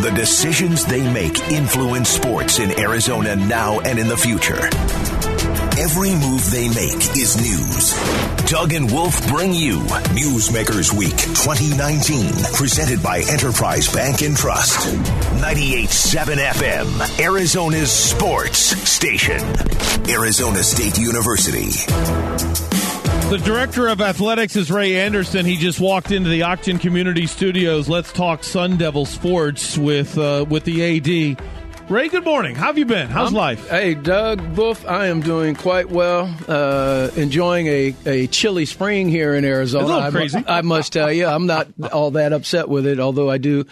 The decisions they make influence sports in Arizona now and in the future. Every move they make is news. Doug and Wolf bring you Newsmakers Week 2019, presented by Enterprise Bank and Trust. 98.7 FM, Arizona's sports station. Arizona State University. The director of athletics is Ray Anderson. He just walked into the Octon Community Studios. Let's talk Sun Devil sports with the AD. Ray, good morning. How have you been? How's life? Hey, Doug, Wolf, I am doing quite well. Enjoying a chilly spring here in Arizona. It's a little crazy. I must tell you, I'm not all that upset with it, although I do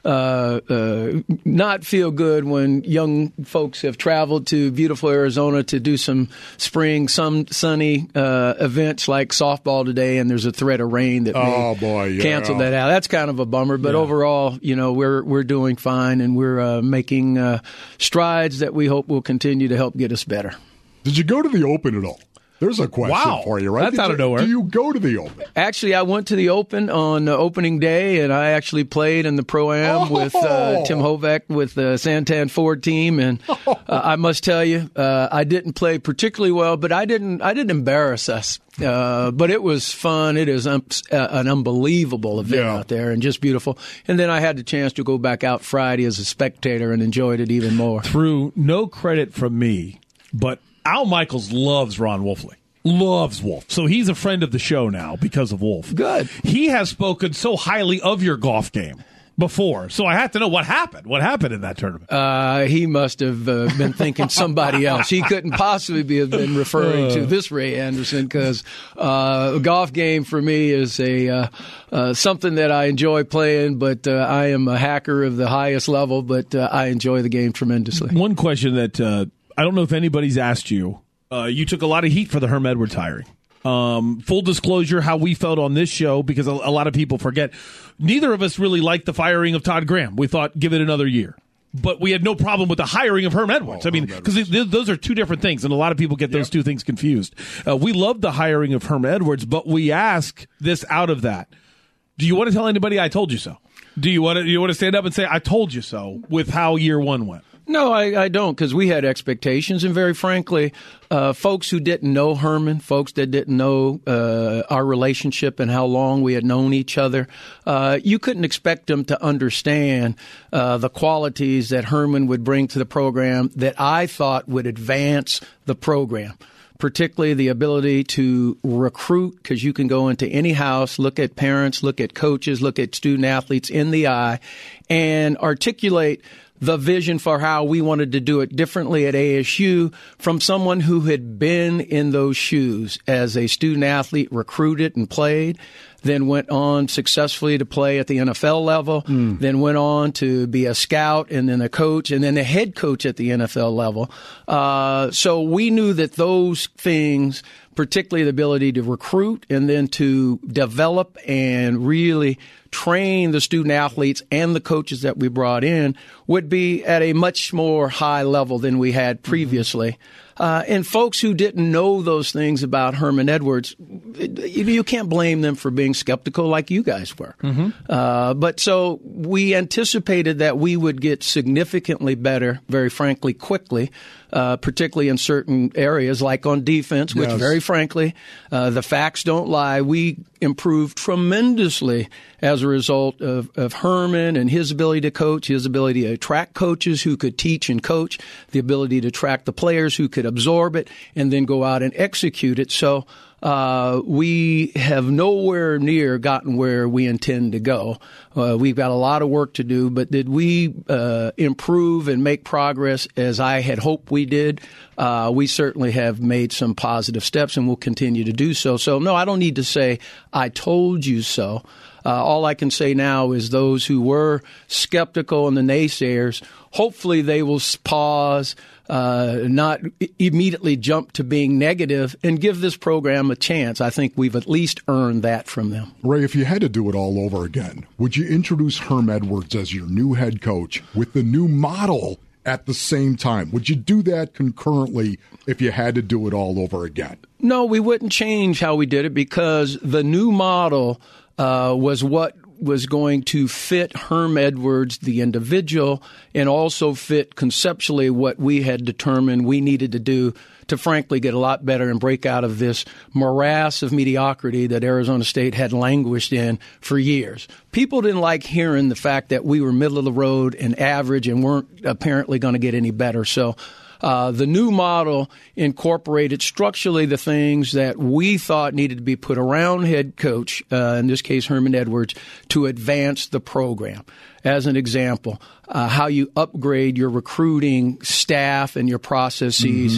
not feel good when young folks have traveled to beautiful Arizona to do some spring, some sunny events like softball today, and there's a threat of rain that may cancel that out. That's kind of a bummer, but overall, we're doing fine, and we're making strides that we hope will continue to help get us better. Did you go to the Open at all? There's a question for you, right? That's out of nowhere. Do you go to the Open? Actually, I went to the Open on opening day, and I actually played in the Pro-Am with Tim Hovek with the Santan Ford team. And I must tell you, I didn't play particularly well, but I didn't embarrass us. But it was fun. It is an unbelievable event out there and just beautiful. And then I had the chance to go back out Friday as a spectator and enjoyed it even more. Through no credit from me, but Al Michaels loves Ron Wolfley. Loves Wolf. So he's a friend of the show now because of Wolf. Good. He has spoken so highly of your golf game before. So I have to know what happened. What happened in that tournament? He must have been thinking somebody else. He couldn't possibly have been referring to this Ray Anderson because a golf game for me is something that I enjoy playing, but I am a hacker of the highest level, but I enjoy the game tremendously. One question that I don't know if anybody's asked you. You took a lot of heat for the Herm Edwards hiring. Full disclosure, how we felt on this show, because a lot of people forget, neither of us really liked the firing of Todd Graham. We thought, give it another year. But we had no problem with the hiring of Herm Edwards. Because those are two different things, and a lot of people get those two things confused. We loved the hiring of Herm Edwards, but we ask this out of that. Do you want to tell anybody I told you so? Do you want to stand up and say, I told you so, with how year one went? No, I don't, because we had expectations, and very frankly, folks who didn't know Herman, folks that didn't know our relationship and how long we had known each other, you couldn't expect them to understand the qualities that Herman would bring to the program that I thought would advance the program. Particularly the ability to recruit, because you can go into any house, look at parents, look at coaches, look at student athletes in the eye, and articulate the vision for how we wanted to do it differently at ASU from someone who had been in those shoes as a student athlete, recruited and played, then went on successfully to play at the NFL level, then went on to be a scout and then a coach and then a head coach at the NFL level. So we knew that those things, particularly the ability to recruit and then to develop and really train the student athletes and the coaches that we brought in, would be at a much more high level than we had previously. And folks who didn't know those things about Herman Edwards, you can't blame them for being skeptical like you guys were. But so we anticipated that we would get significantly better, very frankly, quickly, particularly in certain areas like on defense, which very frankly, the facts don't lie. We improved tremendously as a result of Herman and his ability to coach, his ability to attract coaches who could teach and coach, the ability to attract the players who could absorb it and then go out and execute it. So we have nowhere near gotten where we intend to go. We've got a lot of work to do, but did we improve and make progress as I had hoped we did? We certainly have made some positive steps and will continue to do so. So, no, I don't need to say, I told you so. All I can say now is those who were skeptical and the naysayers, hopefully they will pause, not immediately jump to being negative, and give this program a chance. I think we've at least earned that from them. Ray, if you had to do it all over again, would you introduce Herm Edwards as your new head coach with the new model at the same time? Would you do that concurrently if you had to do it all over again? No, we wouldn't change how we did it because the new model was what was going to fit Herm Edwards, the individual, and also fit conceptually what we had determined we needed to do to frankly get a lot better and break out of this morass of mediocrity that Arizona State had languished in for years. People didn't like hearing the fact that we were middle of the road and average and weren't apparently going to get any better. So the new model incorporated structurally the things that we thought needed to be put around head coach, in this case Herman Edwards, to advance the program. As an example, how you upgrade your recruiting staff and your processes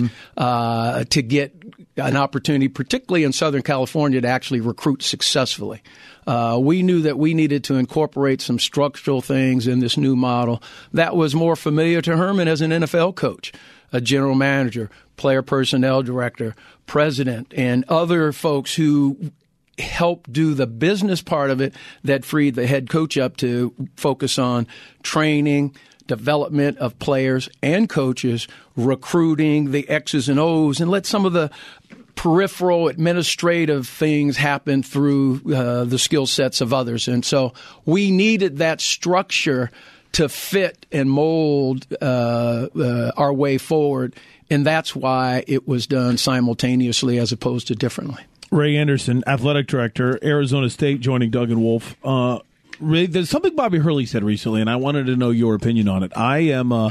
to get an opportunity, particularly in Southern California, to actually recruit successfully. We knew that we needed to incorporate some structural things in this new model that was more familiar to Herman as an NFL coach, a general manager, player personnel director, president, and other folks who help do the business part of it that freed the head coach up to focus on training, development of players and coaches, recruiting, the X's and O's, and let some of the peripheral administrative things happen through the skill sets of others. And so we needed that structure to fit and mold our way forward, and that's why it was done simultaneously as opposed to differently. Ray Anderson, athletic director, Arizona State, joining Doug and Wolf. Ray, there's something Bobby Hurley said recently, and I wanted to know your opinion on it. I'm an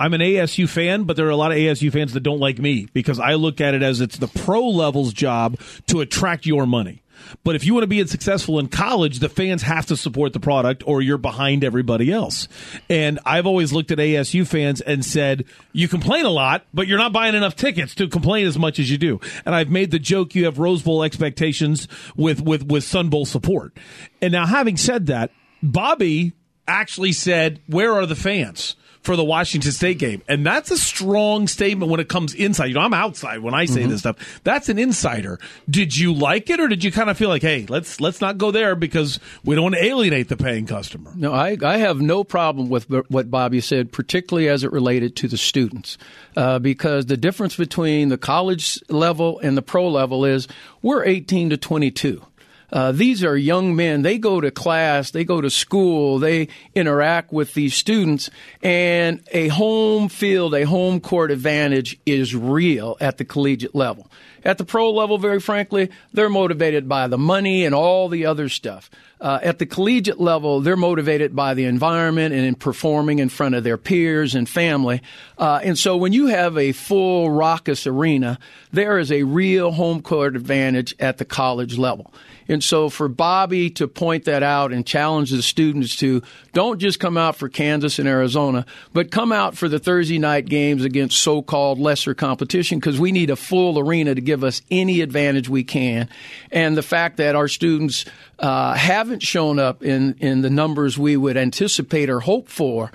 ASU fan, but there are a lot of ASU fans that don't like me because I look at it as it's the pro level's job to attract your money. But if you want to be successful in college, the fans have to support the product or you're behind everybody else. And I've always looked at ASU fans and said, you complain a lot, but you're not buying enough tickets to complain as much as you do. And I've made the joke you have Rose Bowl expectations with Sun Bowl support. And now having said that, Bobby actually said, where are the fans for the Washington State game? And that's a strong statement when it comes inside. You know, I'm outside when I say this stuff. That's an insider. Did you like it, or did you kind of feel like, hey, let's not go there because we don't want to alienate the paying customer? No, I have no problem with what Bobby said, particularly as it related to the students, because the difference between the college level and the pro level is we're 18 to 22. These are young men. They go to class, they go to school, they interact with these students, and a home field, a home court advantage is real at the collegiate level. At the pro level, very frankly, they're motivated by the money and all the other stuff. At the collegiate level, they're motivated by the environment and in performing in front of their peers and family. And so when you have a full raucous arena, there is a real home court advantage at the college level. And so for Bobby to point that out and challenge the students to don't just come out for Kansas and Arizona, but come out for the Thursday night games against so-called lesser competition, because we need a full arena to give us any advantage we can. And the fact that our students haven't shown up in the numbers we would anticipate or hope for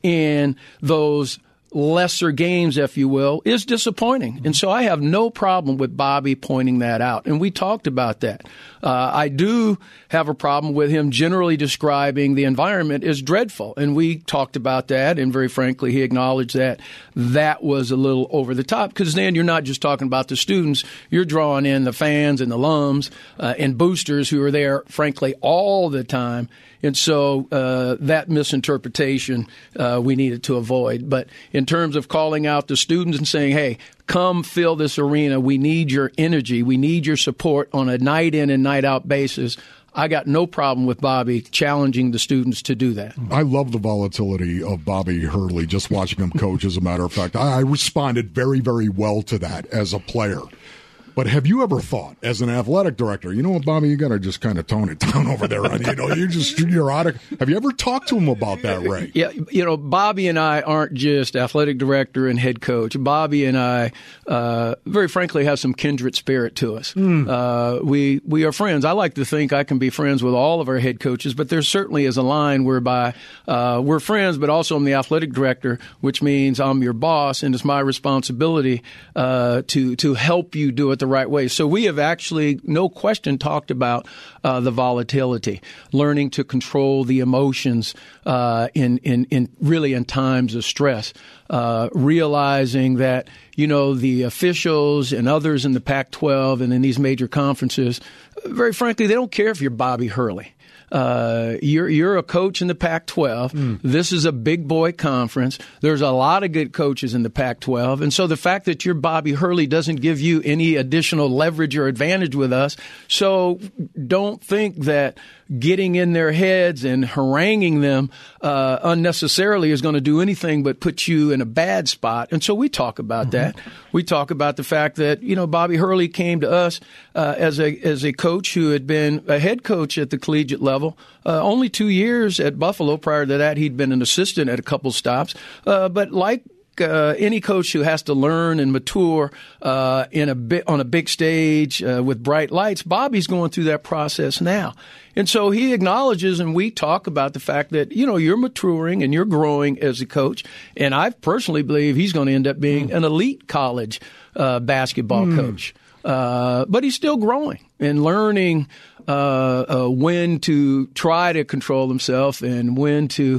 in those lesser games, if you will, is disappointing. And so I have no problem with Bobby pointing that out. And we talked about that. I do have a problem with him generally describing the environment as dreadful. And we talked about that. And very frankly, he acknowledged that that was a little over the top, because then you're not just talking about the students. You're drawing in the fans and the alums and boosters who are there, frankly, all the time. And so that misinterpretation we needed to avoid. But in terms of calling out the students and saying, hey, come fill this arena, we need your energy, we need your support on a night in and night out basis, I got no problem with Bobby challenging the students to do that. I love the volatility of Bobby Hurley, just watching him coach, as a matter of fact. I responded very, very well to that as a player. But have you ever thought, as an athletic director, you know what, Bobby, you got to just kind of tone it down over there. You're out of. Have you ever talked to him about that, Ray? Yeah, Bobby and I aren't just athletic director and head coach. Bobby and I, very frankly, have some kindred spirit to us. We are friends. I like to think I can be friends with all of our head coaches, but there certainly is a line whereby we're friends, but also I'm the athletic director, which means I'm your boss, and it's my responsibility to help you do it the right way. So we have actually, no question, talked about the volatility, learning to control the emotions in times of stress, realizing that, the officials and others in the Pac-12 and in these major conferences, very frankly, they don't care if you're Bobby Hurley. You're a coach in the Pac-12. This is a big boy conference. There's a lot of good coaches in the Pac-12. And so the fact that you're Bobby Hurley doesn't give you any additional leverage or advantage with us. So don't think that getting in their heads and haranguing them unnecessarily is going to do anything but put you in a bad spot. And so we talk about that. We talk about the fact that, Bobby Hurley came to us as a coach who had been a head coach at the collegiate level, only 2 years at Buffalo. Prior to that, he'd been an assistant at a couple stops. But like any coach who has to learn and mature on a big stage with bright lights, Bobby's going through that process now. And so he acknowledges, and we talk about the fact that, you're maturing and you're growing as a coach. And I personally believe he's going to end up being an elite college basketball coach. But he's still growing and learning when to try to control himself and when to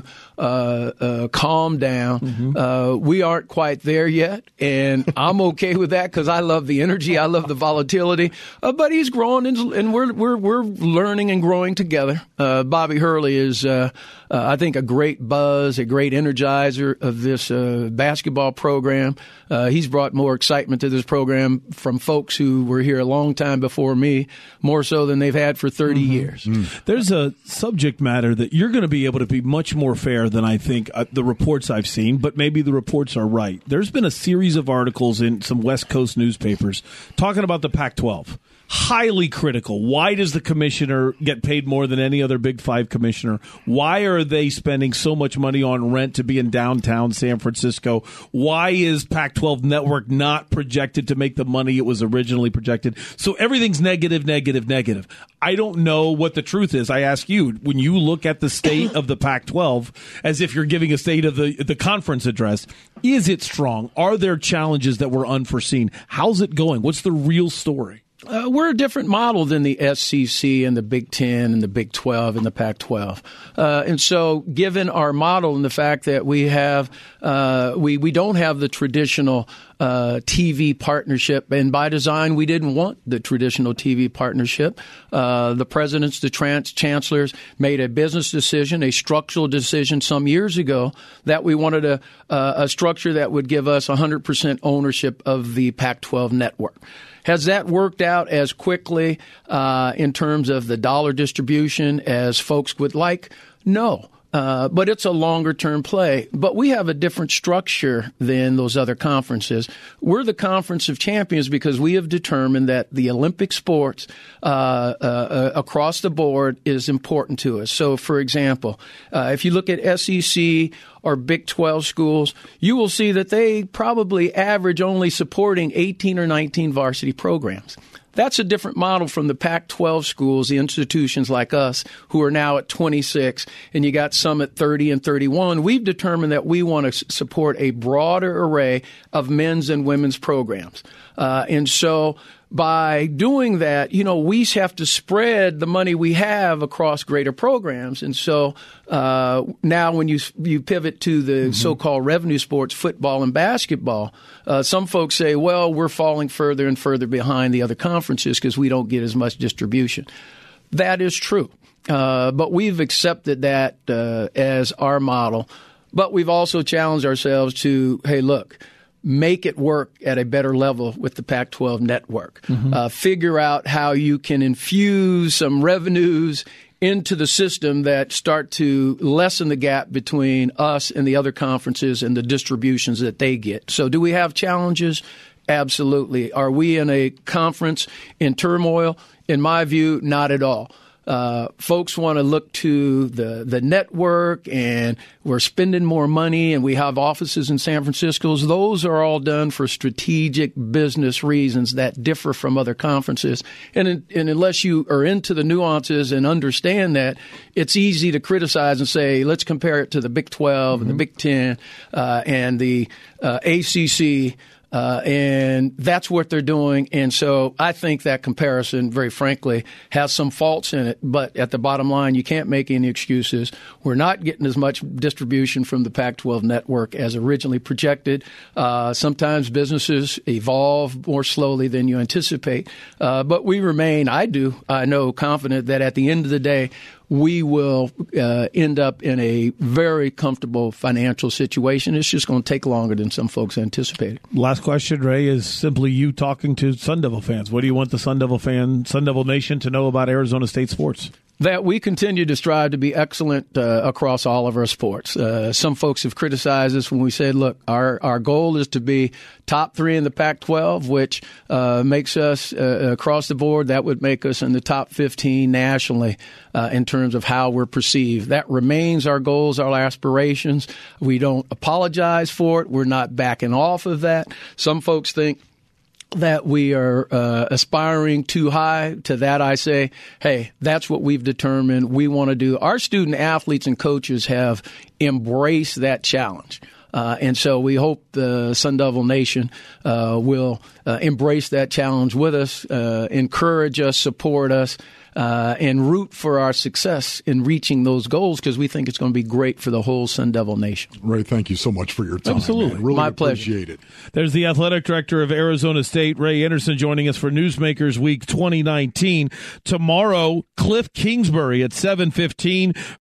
calm down. We aren't quite there yet, and I'm okay with that because I love the energy, I love the volatility. But he's growing, and we're learning and growing together. Bobby Hurley is, I think, a great buzz, a great energizer of this basketball program. He's brought more excitement to this program from folks who were here a long time before me, more so than they've had for 30 years. There's a subject matter that you're going to be able to be much more fair than I think the reports I've seen, but maybe the reports are right. There's been a series of articles in some West Coast newspapers talking about the Pac-12. Highly critical. Why does the commissioner get paid more than any other Big Five commissioner? Why are they spending so much money on rent to be in downtown San Francisco? Why is Pac-12 Network not projected to make the money it was originally projected? So everything's negative, negative, negative. I don't know what the truth is. I ask you, when you look at the state of the Pac-12, as if you're giving a state of the conference address, is it strong? Are there challenges that were unforeseen? How's it going? What's the real story? We're a different model than the SEC and the Big Ten and the Big 12 and the Pac-12. And so given our model and the fact that we have, we don't have the traditional TV partnership, and by design, we didn't want the traditional TV partnership. The presidents, the chancellors made a business decision, a structural decision some years ago that we wanted a structure that would give us 100% ownership of the Pac-12 network. Has that worked out as quickly in terms of the dollar distribution as folks would like? No. But it's a longer-term play. But we have a different structure than those other conferences. We're the Conference of Champions because we have determined that the Olympic sports across the board is important to us. So, for example, if you look at SEC or Big 12 schools, you will see that they probably average only supporting 18 or 19 varsity programs. That's a different model from the Pac-12 schools, the institutions like us, who are now at 26, and you got some at 30 and 31. We've determined that we want to support a broader array of men's and women's programs. And so by doing that, we have to spread the money we have across greater programs. And so now when you pivot to the so-called revenue sports, football and basketball, some folks say, well, we're falling further and further behind the other conferences because we don't get as much distribution. That is true. But we've accepted that as our model. But we've also challenged ourselves to, hey, look, make it work at a better level with the Pac-12 network. Figure out how you can infuse some revenues into the system that start to lessen the gap between us and the other conferences and the distributions that they get. So do we have challenges? Absolutely. Are we in a conference in turmoil? In my view, not at all. Folks want to look to the network, and we're spending more money, and we have offices in San Francisco. Those are all done for strategic business reasons that differ from other conferences. And unless you are into the nuances and understand that, it's easy to criticize and say, let's compare it to the Big 12 and the Big 10 and the ACC. And that's what they're doing. And so I think that comparison, very frankly, has some faults in it. But at the bottom line, you can't make any excuses. We're not getting as much distribution from the Pac-12 network as originally projected. Sometimes businesses evolve more slowly than you anticipate. But we remain, I know, confident that at the end of the day, we will end up in a very comfortable financial situation. It's just going to take longer than some folks anticipated. Last question, Ray, is simply you talking to Sun Devil fans. What do you want the Sun Devil Nation to know about Arizona State sports? That we continue to strive to be excellent across all of our sports. Some folks have criticized us when we said, look, our goal is to be top 3 in the Pac-12, which makes us across the board, that would make us in the top 15 nationally in terms of how we're perceived. That remains our goals, our aspirations. We don't apologize for it. We're not backing off of that. Some folks think that we are aspiring too high. To that I say, hey, that's what we've determined we want to do. Our student athletes and coaches have embraced that challenge. And so we hope the Sun Devil Nation will embrace that challenge with us, encourage us, support us, and root for our success in reaching those goals, because we think it's going to be great for the whole Sun Devil Nation. Ray, thank you so much for your time. Absolutely. Man. Really My appreciate pleasure. it. There's the athletic director of Arizona State, Ray Anderson, joining us for Newsmakers Week 2019. Tomorrow, Cliff Kingsbury at 7:15.